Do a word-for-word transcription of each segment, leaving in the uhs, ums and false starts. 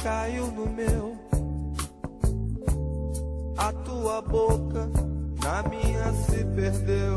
caiu no meu, a tua boca na minha se perdeu.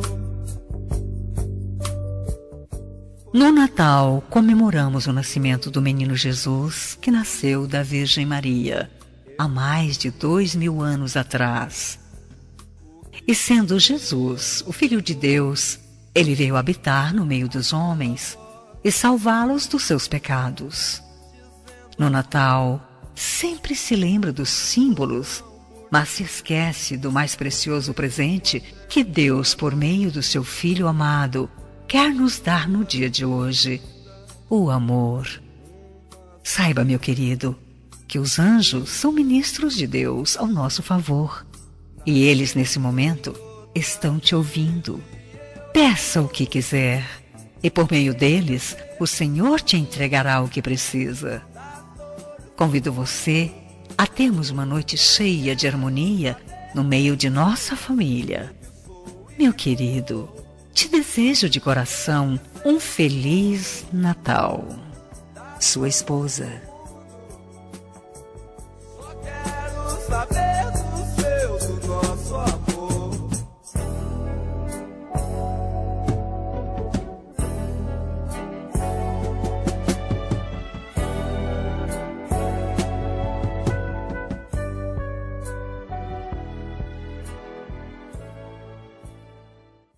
No Natal, comemoramos o nascimento do menino Jesus, que nasceu da Virgem Maria, há mais de dois mil anos atrás. E sendo Jesus, o Filho de Deus, ele veio habitar no meio dos homens e salvá-los dos seus pecados. No Natal, sempre se lembra dos símbolos, mas se esquece do mais precioso presente que Deus, por meio do seu Filho amado, quer nos dar no dia de hoje: o amor. Saiba, meu querido, que os anjos são ministros de Deus ao nosso favor, e eles, nesse momento, estão te ouvindo. Peça o que quiser, e por meio deles, o Senhor te entregará o que precisa. Convido você a termos uma noite cheia de harmonia no meio de nossa família. Meu querido, te desejo de coração um Feliz Natal. Sua esposa.